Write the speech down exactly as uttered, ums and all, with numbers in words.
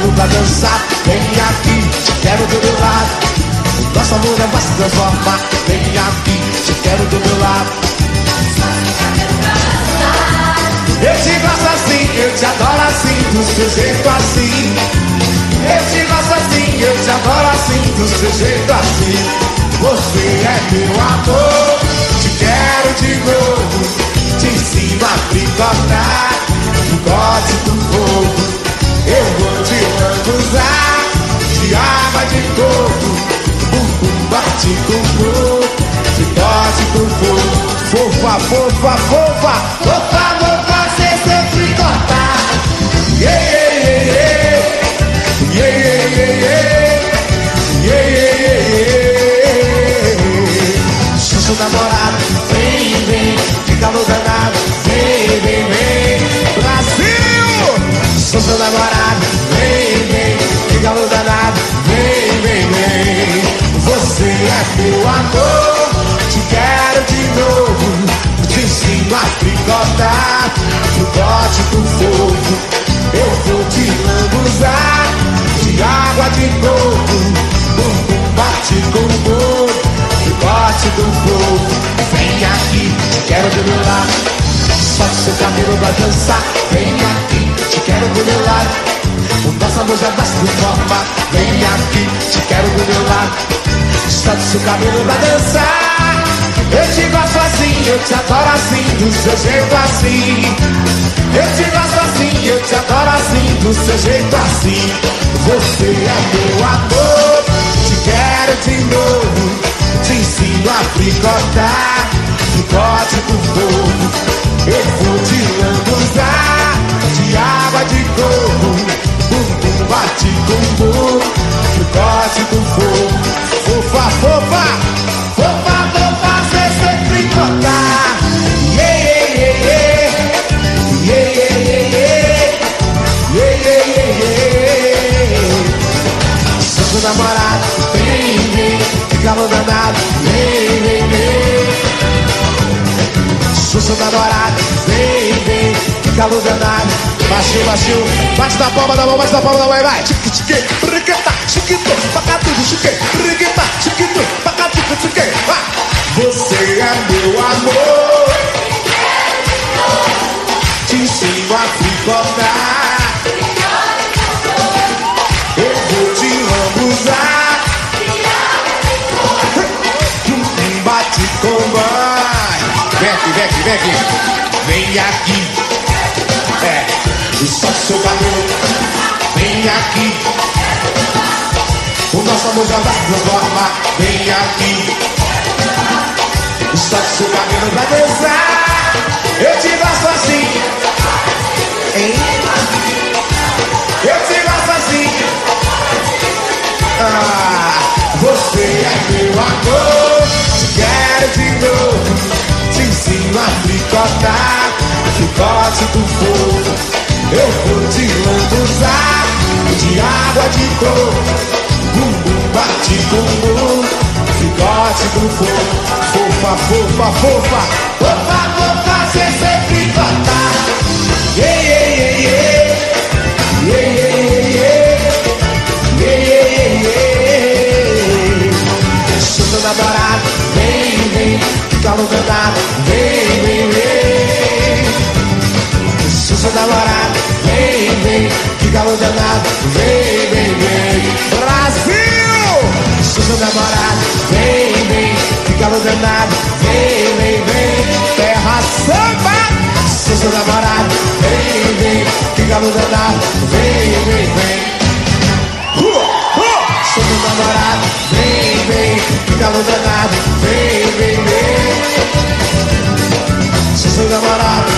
cabelo pra dançar. Vem aqui, te quero do meu lado. Nosso amor vai se transformar. Vem aqui, te quero do meu lado. Eu te gosto assim, eu te adoro assim, do seu jeito assim. Eu te gosto assim, eu te adoro assim, do seu jeito assim. Você é meu amor, te quero de novo. Te ensino a tricotar, tricote do fogo. Eu vou te lambuzar, de água de coco. Bumbum bate com fogo, tricote com fogo. Fofa, fofa, fofa, fofa, vou fazer seu tricotar. Yeah, yeah, yeah, yeah, yeah, yeah, yeah, yeah, yeah. Sou seu namorado, vem, vem, que calor danado, vem, vem, vem. Brasil! Sou seu namorado, vem, vem, que calor danado, vem, vem, vem. Você é meu amor, te quero de novo. Te ensino a tricotar, tricote com fogo. Eu vou te lambuzar, de água de coco. Bumbum bate com fogo, tricote com fogo. Vem aqui, te quero do meu lado. Solte seu cabelo pra dançar. Vem aqui, te quero do meu lado. O nosso amor já vai se transformar. Vem aqui, te quero do meu lado. Solte seu cabelo pra dançar. Eu te gosto assim, eu te adoro assim, do seu jeito assim. Eu te gosto assim, eu te adoro assim, do seu jeito assim. Você é meu amor, te quero de novo. Te ensino a tricotar, tricote com fogo. Eu vou te lambuzar, de água de coco. Bumbum bate com fogo, tricote com fogo. Fofa, fofa, fofa, vou fazer você tricotar. Yeah, yeah, yeah, yeah, yeah, yeah, yeah, yeah, yeah, yeah. Sou seu namorado, vem, vem, que calor danado, vem, vem, vem. Sou seu namorado, vem, vem, que calor danado. Baixinho, baixinho, bate na palma da mão, bate na palma da mão, vai, vai. Chique, chique, briqueta, chiquito, pacatudo, chique, briqueta, chiquito, pacatudo, chique, vai. Você é meu amor, te ensino a tricotar. Eu vou te lambuzar, um bate com vai. Vem aqui, vem aqui, vem aqui, vem aqui. É, solte seu cabelo, vem aqui. O nosso amor já vai se transformar. Vem aqui, solte seu cabelo pra dançar. Eu te gosto assim, hein? Eu te gosto assim. Ah, você é meu amor, te quero de novo. Te ensino a tricotar, tricote com fogo. Eu vou te lambuzar, de água de coco. Bumbum bate com fogo, tricote com fogo. Fofa, fofa, fofa, fofa, vou fazer você tricotar. Yeah, yeah, yeah, yeah, yeah, yeah, yeah, yeah, yeah. Sou seu namorado, vem, vem, que calor danado, vem, vem, vem. Sou seu namorado, vem, vem, que calor danado, vem, vem, vem. Brasil! Sou seu namorado, vem, vem, que calor danado, vem, vem, vem. Terra samba! Sou seu namorado, vem, vem, que calor danado, vem, vem, vem. Uh, uh. Sou seu namorado, vem, vem, que calor danado, vem, vem, vem. Sou seu namorado.